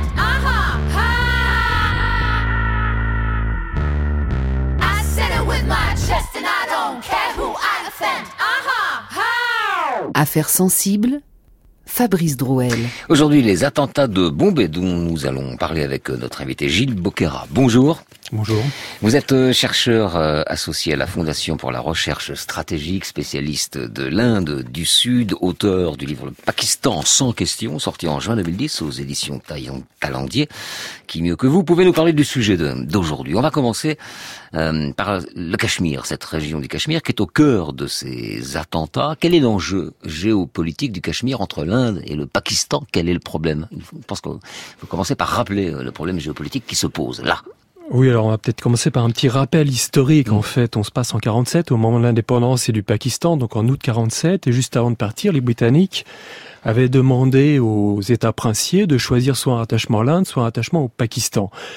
I said it with my chest and I don't care who I offend. Affaires sensibles, Fabrice Drouel. Aujourd'hui, les attentats de Bombay dont nous allons parler avec notre invité Gilles Boquera. Bonjour. Bonjour. Vous êtes chercheur associé à la Fondation pour la recherche stratégique, spécialiste de l'Inde du Sud, auteur du livre Le Pakistan sans question, sorti en juin 2010 aux éditions Talendier. Qui mieux que vous pouvez nous parler du sujet d'aujourd'hui. On va commencer par le Cachemire, cette région du Cachemire qui est au cœur de ces attentats. Quel est l'enjeu géopolitique du Cachemire entre l'Inde et le Pakistan? Quel est le problème? Je pense qu'il faut commencer par rappeler le problème géopolitique qui se pose là. Oui, alors on va peut-être commencer par un petit rappel historique. En fait, on se passe en 47, au moment de l'indépendance du Pakistan, donc en août 47, et juste avant de partir, les Britanniques avaient demandé aux États princiers de choisir soit un rattachement à l'Inde, soit un rattachement au Pakistan.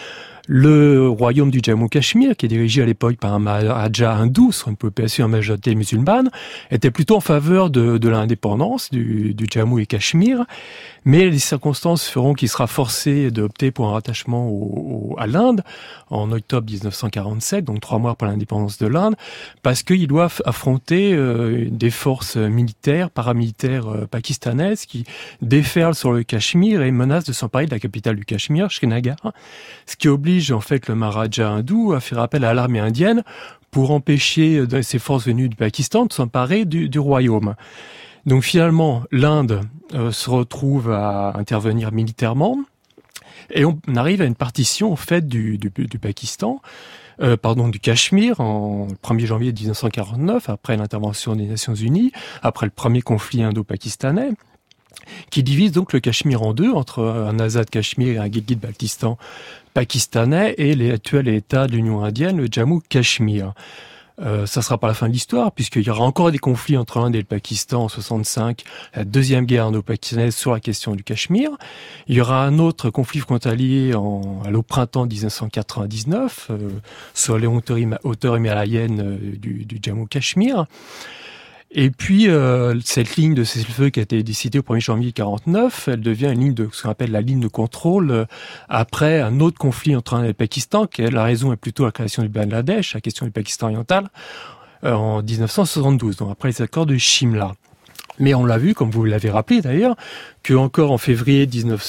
Le royaume du Jammu-Cachemire, qui est dirigé à l'époque par un Maharaja hindou sur une population en majorité musulmane, était plutôt en faveur de l'indépendance du Jammu et Cachemire, mais les circonstances feront qu'il sera forcé d'opter pour un rattachement à l'Inde en octobre 1947, donc 3 mois pour l'indépendance de l'Inde, parce qu'il doit affronter des forces militaires, paramilitaires pakistanaises qui déferlent sur le Cachemire et menacent de s'emparer de la capitale du Cachemire, Srinagar, ce qui oblige en fait le Maharaja hindou à faire appel à l'armée indienne pour empêcher ces forces venues du Pakistan de s'emparer du royaume. Donc finalement, l'Inde se retrouve à intervenir militairement et on arrive à une partition en fait du Pakistan, du Cachemire en 1er janvier 1949, après l'intervention des Nations Unies, après le premier conflit indo-pakistanais, qui divise donc le Cachemire en deux, entre un Azad Cachemire et un Gilgit-Baltistan pakistanais et l'actuel État de l'Union indienne, le Jammu-Cachemire. Ça sera pas la fin de l'histoire, puisqu'il y aura encore des conflits entre l'Inde et le Pakistan en 65, la deuxième guerre indo-pakistanaise sur la question du Cachemire. Il y aura un autre conflit frontalier au printemps 1999, sur les hauteurs himalayennes du Jammu-Cachemire. Et puis, cette ligne de cessez-le-feu qui a été décidée au 1er janvier 1949, elle devient une ligne de ce qu'on appelle la ligne de contrôle après un autre conflit entre l'Inde et le Pakistan, qui la raison est plutôt la création du Bangladesh, la question du Pakistan oriental, en 1972, donc après les accords de Shimla. Mais on l'a vu, comme vous l'avez rappelé d'ailleurs, que encore en février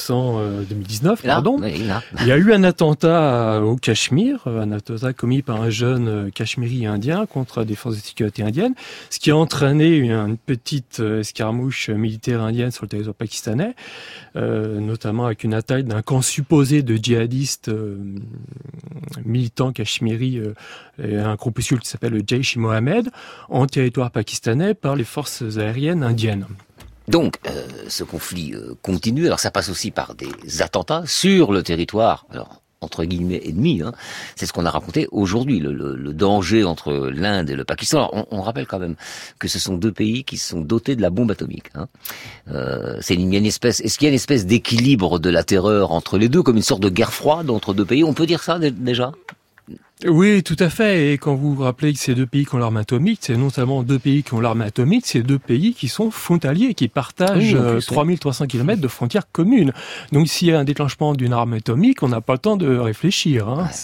2019, il y a eu un attentat au Cachemire, un attentat commis par un jeune cachemiri indien contre des forces de sécurité indiennes, ce qui a entraîné une petite escarmouche militaire indienne sur le territoire pakistanais, notamment avec une attaque d'un camp supposé de djihadistes militants cachemiri, un groupuscule qui s'appelle le Jaish-e-Mohammed, en territoire pakistanais par les forces aériennes indiennes. Donc, ce conflit continue. Alors, ça passe aussi par des attentats sur le territoire, alors, entre guillemets, ennemi. C'est ce qu'on a raconté aujourd'hui, le danger entre l'Inde et le Pakistan. Alors, on rappelle quand même que ce sont deux pays qui sont dotés de la bombe atomique. Est-ce qu'il y a une espèce d'équilibre de la terreur entre les deux, comme une sorte de guerre froide entre deux pays? On peut dire ça déjà? Oui, tout à fait. Et quand vous vous rappelez que ces deux pays qui ont l'arme atomique, c'est non seulement deux pays qui ont l'arme atomique, c'est deux pays qui sont frontaliers, qui partagent 3300 km de frontières communes. Donc s'il y a un déclenchement d'une arme atomique, on n'a pas le temps de réfléchir.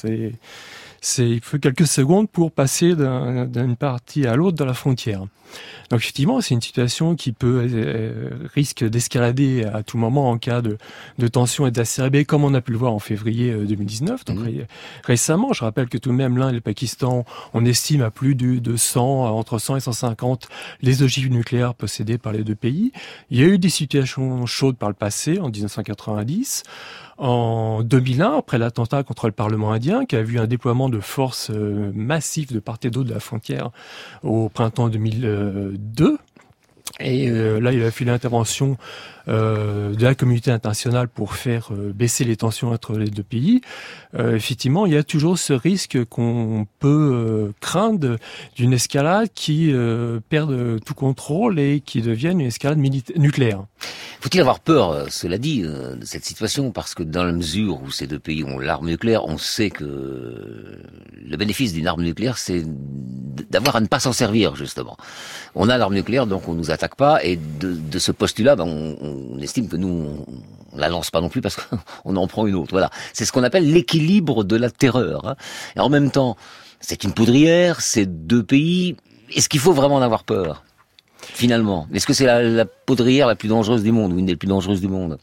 Il faut quelques secondes pour passer d'une partie à l'autre de la frontière. Donc effectivement, c'est une situation qui risque d'escalader à tout moment en cas de tension exacerbée, comme on a pu le voir en février 2019. Donc récemment, je rappelle que tout de même l'Inde et le Pakistan, on estime à plus de 100, entre 100 et 150 les ogives nucléaires possédées par les deux pays. Il y a eu des situations chaudes par le passé, en 1990. En 2001, après l'attentat contre le Parlement indien, qui a vu un déploiement de forces massifs de part et d'autre de la frontière au printemps 2002. Et là, il a fallu l'intervention de la communauté internationale pour faire baisser les tensions entre les deux pays. Effectivement, il y a toujours ce risque qu'on peut craindre d'une escalade qui perde tout contrôle et qui devienne une escalade nucléaire. Faut-il avoir peur, cela dit, de cette situation? Parce que dans la mesure où ces deux pays ont l'arme nucléaire, on sait que le bénéfice d'une arme nucléaire, c'est d'avoir à ne pas s'en servir, justement. On a l'arme nucléaire, donc on nous attaque pas, et de ce postulat, on estime que nous, on la lance pas non plus parce qu'on en prend une autre. Voilà. C'est ce qu'on appelle l'équilibre de la terreur. Et en même temps, c'est une poudrière, c'est deux pays. Est-ce qu'il faut vraiment en avoir peur? Finalement, est-ce que c'est la poudrière la plus dangereuse du monde, ou une des plus dangereuses du monde?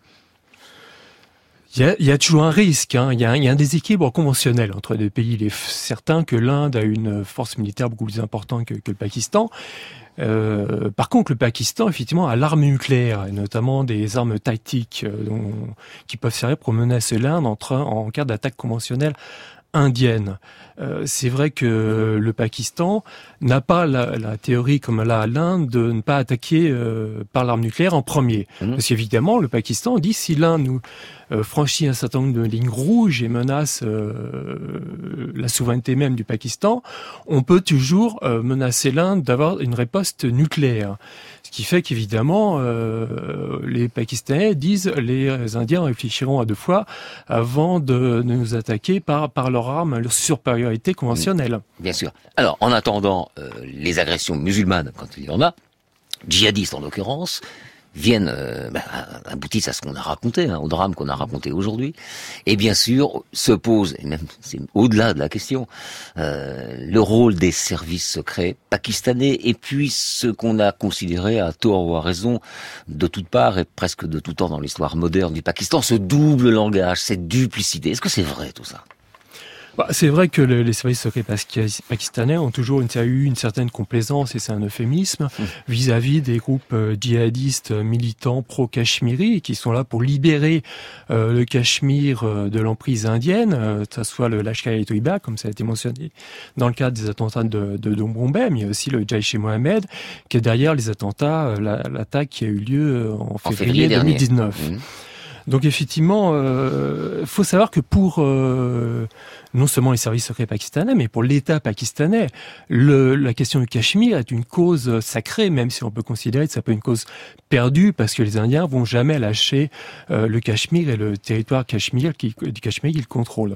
Il y a toujours un risque, il y a un déséquilibre conventionnel entre les deux pays. Il est certain que l'Inde a une force militaire beaucoup plus importante que le Pakistan. Par contre, le Pakistan, effectivement, a l'arme nucléaire, et notamment des armes tactiques qui peuvent servir pour menacer l'Inde en cas d'attaque conventionnelle indienne. C'est vrai que le Pakistan n'a pas la théorie comme l'a l'Inde de ne pas attaquer par l'arme nucléaire en premier. Parce qu'évidemment, le Pakistan dit si l'Inde nous franchit un certain nombre de lignes rouges et menace la souveraineté même du Pakistan, on peut toujours menacer l'Inde d'avoir une riposte nucléaire. Ce qui fait qu'évidemment, les Pakistanais disent les Indiens réfléchiront à deux fois avant de nous attaquer par leur arme, leur supériorité conventionnelle. Bien sûr. Alors, en attendant les agressions musulmanes, quand il y en a, djihadistes en l'occurrence, viennent aboutissent à ce qu'on a raconté, au drame qu'on a raconté aujourd'hui, et bien sûr se pose, et même c'est au-delà de la question, le rôle des services secrets pakistanais, et puis ce qu'on a considéré à tort ou à raison de toutes parts et presque de tout temps dans l'histoire moderne du Pakistan, ce double langage, cette duplicité. Est-ce que c'est vrai tout ça ? C'est vrai que les services secrets pakistanais ont toujours eu une certaine complaisance, et c'est un euphémisme, vis-à-vis des groupes djihadistes militants pro-cachemiri qui sont là pour libérer le Cachemire de l'emprise indienne, que ce soit le Lashkar-e-Toiba, comme ça a été mentionné dans le cadre des attentats de Bombay, mais il y a aussi le Jaish-e-Mohammed qui est derrière les attentats, l'attaque qui a eu lieu en février 2019. Donc effectivement, faut savoir que pour non seulement les services secrets pakistanais, mais pour l'État pakistanais, la question du Cachemire est une cause sacrée, même si on peut considérer que ça peut être une cause perdue, parce que les Indiens vont jamais lâcher le Cachemire et le territoire du Cachemire qu'ils contrôlent.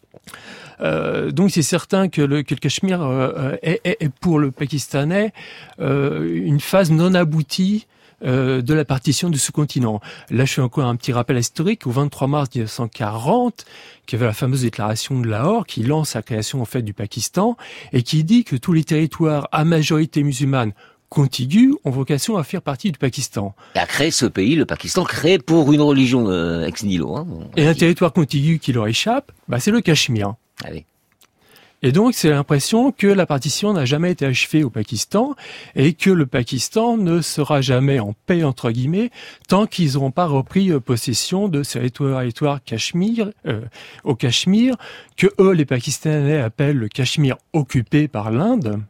Donc c'est certain que le Cachemire est pour le Pakistanais une phase non aboutie de la partition du sous-continent. Là, je fais encore un petit rappel historique. Au 23 mars 1940, qui avait la fameuse déclaration de Lahore, qui lance la création en fait du Pakistan, et qui dit que tous les territoires à majorité musulmane contigus ont vocation à faire partie du Pakistan. Et a créé ce pays, le Pakistan, créé pour une religion ex nihilo. Et un territoire contigu qui leur échappe, c'est le Cachemire. Ah oui. Et donc, c'est l'impression que la partition n'a jamais été achevée au Pakistan et que le Pakistan ne sera jamais en paix, entre guillemets, tant qu'ils n'auront pas repris possession de ces territoires Cachemire, au Cachemire, que eux, les Pakistanais, appellent le Cachemire occupé par l'Inde.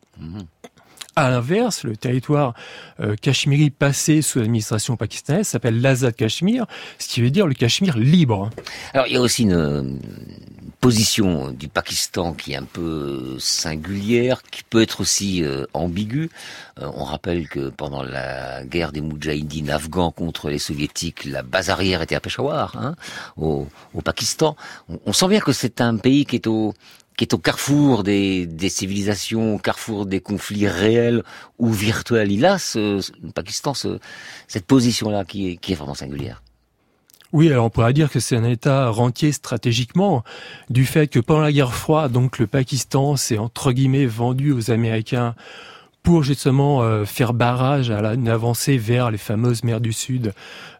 À l'inverse, le territoire cachemiri passé sous l'administration pakistanaise s'appelle l'Azad Cachemire, ce qui veut dire le Cachemire libre. Alors, il y a aussi une position du Pakistan qui est un peu singulière, qui peut être aussi ambiguë. On rappelle que pendant la guerre des Moudjahidines afghans contre les soviétiques, la base arrière était à Peshawar, au Pakistan. On sent bien que c'est un pays qui est au carrefour des civilisations, au carrefour des conflits réels ou virtuels. Il a le Pakistan cette position-là qui est vraiment singulière. Oui, alors on pourrait dire que c'est un État rentier stratégiquement, du fait que pendant la guerre froide, donc le Pakistan s'est entre guillemets vendu aux Américains pour justement faire barrage à une avancée vers les fameuses mers du Sud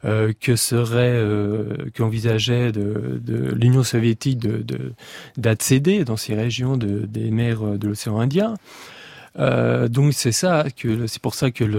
qu'envisageait de l'Union soviétique d'accéder dans ces régions des mers de l'océan Indien. Donc c'est pour ça que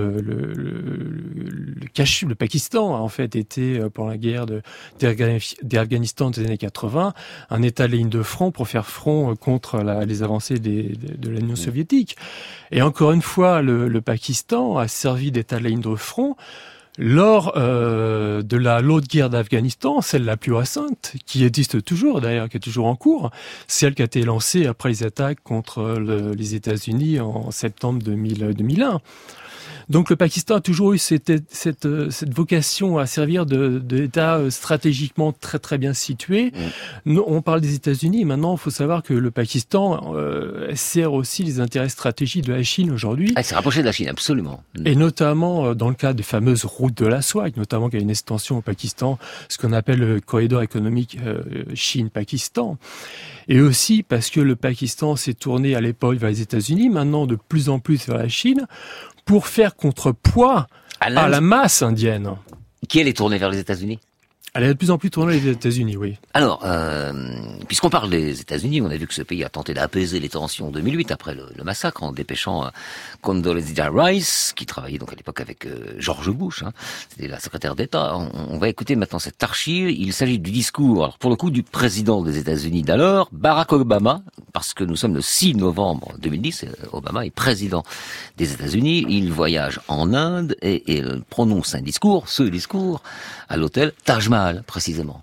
le Pakistan a en fait été pendant la guerre d'Afghanistan des années 80 un état de ligne de front pour faire front contre les avancées de l'Union soviétique. Et encore une fois, le Pakistan a servi d'état de ligne de front lors de l'autre guerre d'Afghanistan, celle la plus récente, qui existe toujours d'ailleurs, qui est toujours en cours, celle qui a été lancée après les attaques contre les États-Unis en septembre 2001. Donc le Pakistan a toujours eu cette vocation à servir d'État stratégiquement très très bien situé. On parle des États-Unis, maintenant il faut savoir que le Pakistan sert aussi les intérêts stratégiques de la Chine aujourd'hui. Il s'est rapproché de la Chine, absolument. Et notamment dans le cadre des fameuses routes de la soie, notamment qu'il y a une extension au Pakistan, ce qu'on appelle le corridor économique Chine-Pakistan. Et aussi parce que le Pakistan s'est tourné à l'époque vers les États-Unis, maintenant de plus en plus vers la Chine, pour faire contrepoids à la masse indienne. Qui elle est tournée vers les États-Unis ? Elle est de plus en plus tournée les États-Unis, oui. Alors, puisqu'on parle des États-Unis, on a vu que ce pays a tenté d'apaiser les tensions en 2008 après le massacre en dépêchant Condoleezza Rice, qui travaillait donc à l'époque avec George Bush, c'était la secrétaire d'État. On va écouter maintenant cette archive. Il s'agit du discours, alors pour le coup, du président des États-Unis d'alors, Barack Obama, parce que nous sommes le 6 novembre 2010, Obama est président des États-Unis. Il voyage en Inde et prononce un discours, ce discours, à l'hôtel Taj Mahal, précisément.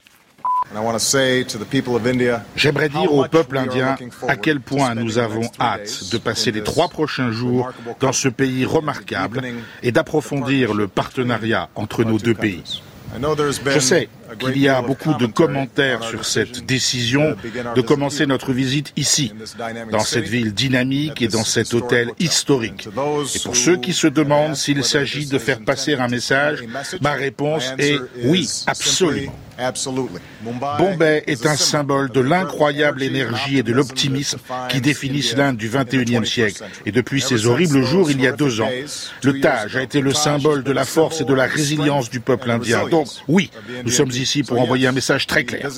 J'aimerais dire au peuple indien à quel point nous avons hâte de passer les 3 prochains jours dans ce pays remarquable et d'approfondir le partenariat entre nos 2 pays. Je sais qu'il y a beaucoup de commentaires sur cette décision de commencer notre visite ici, dans cette ville dynamique et dans cet hôtel historique. Et pour ceux qui se demandent s'il s'agit de faire passer un message, ma réponse est oui, absolument. Bombay est un symbole de l'incroyable énergie et de l'optimisme qui définissent l'Inde du XXIe siècle. Et depuis ces horribles jours, il y a 2 ans, le Taj a été le symbole de la force et de la résilience du peuple indien. Donc, oui, nous sommes ici pour envoyer un message très clair.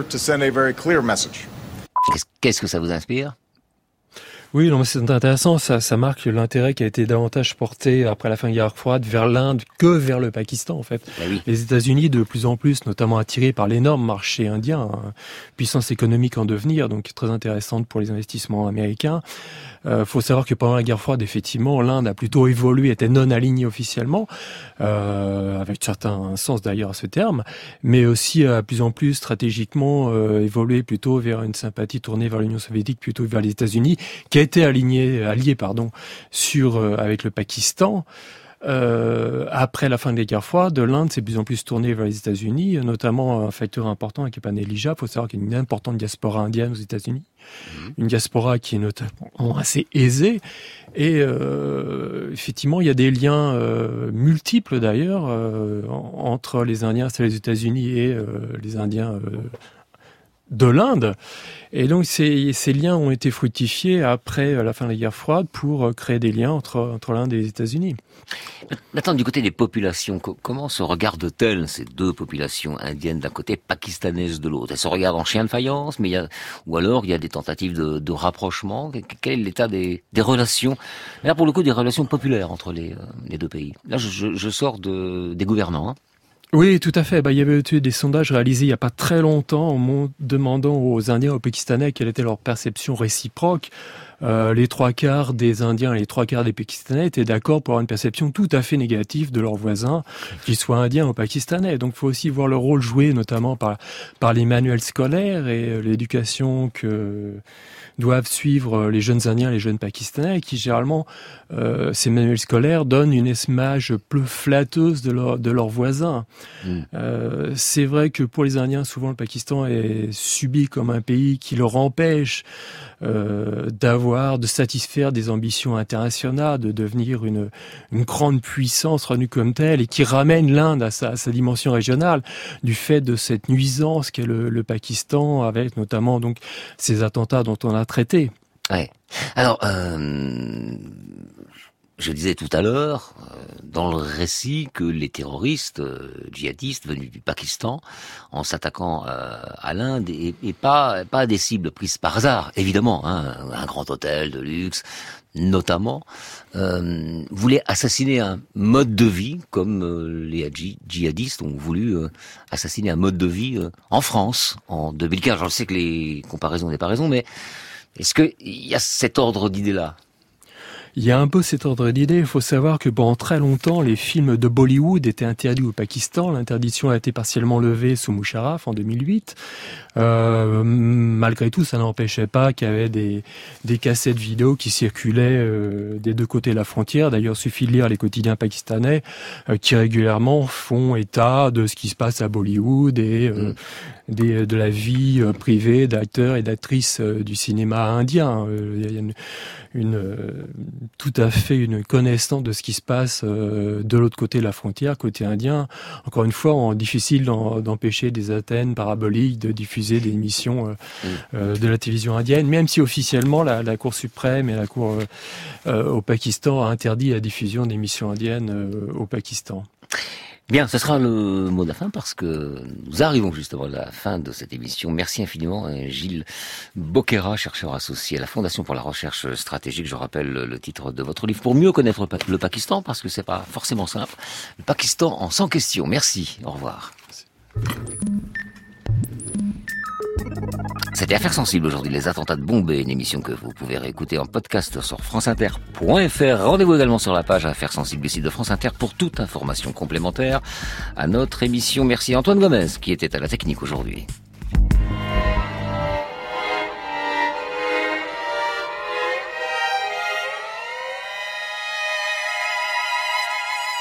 Qu'est-ce que ça vous inspire ? Oui, non, mais c'est intéressant, ça marque l'intérêt qui a été davantage porté après la fin de la guerre froide vers l'Inde que vers le Pakistan, en fait. Oui. Les États-Unis, de plus en plus, notamment attirés par l'énorme marché indien, puissance économique en devenir, donc très intéressante pour les investissements américains. Faut savoir que pendant la guerre froide, effectivement, l'Inde a plutôt évolué, était non alignée officiellement, avec certains sens d'ailleurs à ce terme, mais aussi à plus en plus stratégiquement évolué plutôt vers une sympathie tournée vers l'Union soviétique, plutôt vers les États-Unis, qui a été allié avec le Pakistan. Après la fin de la guerre froide, l'Inde s'est de plus en plus tournée vers les États-Unis, notamment un facteur important et qui n'est pas négligeable. Il faut savoir qu'il y a une importante diaspora indienne aux États-Unis, une diaspora qui est notamment assez aisée. Et effectivement, il y a des liens multiples d'ailleurs entre les Indiens installés aux États-Unis et les Indiens de l'Inde. Et donc ces liens ont été fructifiés après la fin de la guerre froide pour créer des liens entre l'Inde et les États-Unis. Maintenant, du côté des populations, comment se regardent-elles ces 2 populations indiennes d'un côté, pakistanaises de l'autre? Elles se regardent en chien de faïence, ou alors il y a des tentatives de rapprochement. Quel est l'état des relations? Là, pour le coup, des relations populaires entre les 2 pays. Là, je sors des gouvernants. Oui, tout à fait. Il y avait eu des sondages réalisés il n'y a pas très longtemps en demandant aux Indiens, aux Pakistanais, quelle était leur perception réciproque. Les 3/4 des Indiens et les 3/4 des Pakistanais étaient d'accord pour avoir une perception tout à fait négative de leurs voisins, qu'ils soient indiens ou pakistanais. Donc, il faut aussi voir le rôle joué, notamment par les manuels scolaires et l'éducation que doivent suivre les jeunes Indiens, les jeunes Pakistanais, qui généralement, ces manuels scolaires donnent une image peu flatteuse de leurs voisins. C'est vrai que pour les Indiens, souvent le Pakistan est subi comme un pays qui leur empêche de satisfaire des ambitions internationales, de devenir une grande puissance reconnue comme telle, et qui ramène l'Inde à sa dimension régionale du fait de cette nuisance qu'est le Pakistan, avec notamment donc ces attentats dont on a traité. Ouais. Alors, je disais tout à l'heure, dans le récit, que les terroristes djihadistes venus du Pakistan, en s'attaquant à l'Inde, et pas des cibles prises par hasard, évidemment, un grand hôtel de luxe, notamment, voulaient assassiner un mode de vie, comme les djihadistes ont voulu assassiner un mode de vie en France, en 2015. Je sais que les comparaisons n'est pas raison, mais est-ce qu'il y a cet ordre d'idée-là? Il y a un peu cet ordre d'idée. Il faut savoir que pendant très longtemps, les films de Bollywood étaient interdits au Pakistan. L'interdiction a été partiellement levée sous Musharraf en 2008. Malgré tout, ça n'empêchait pas qu'il y avait des cassettes vidéo qui circulaient des 2 côtés de la frontière. D'ailleurs, il suffit de lire les quotidiens pakistanais qui régulièrement font état de ce qui se passe à Bollywood et de la vie privée d'acteurs et d'actrices du cinéma indien. Il y a tout à fait une connaissance de ce qui se passe de l'autre côté de la frontière, côté indien. Encore une fois, difficile d'empêcher des antennes paraboliques de diffuser des émissions de la télévision indienne, même si officiellement la Cour suprême et la Cour au Pakistan a interdit la diffusion d'émissions indiennes au Pakistan. Bien, ce sera le mot de la fin parce que nous arrivons justement à la fin de cette émission. Merci infiniment Gilles Boquera, chercheur associé à la Fondation pour la recherche stratégique. Je rappelle le titre de votre livre, Pour mieux connaître le Pakistan, parce que c'est pas forcément simple. Le Pakistan en 100 questions. Merci, au revoir. C'était Affaires sensibles aujourd'hui, les attentats de Bombay, une émission que vous pouvez réécouter en podcast sur franceinter.fr. Rendez-vous également sur la page Affaires sensibles du site de France Inter pour toute information complémentaire à notre émission. Merci à Antoine Gomez qui était à la technique aujourd'hui.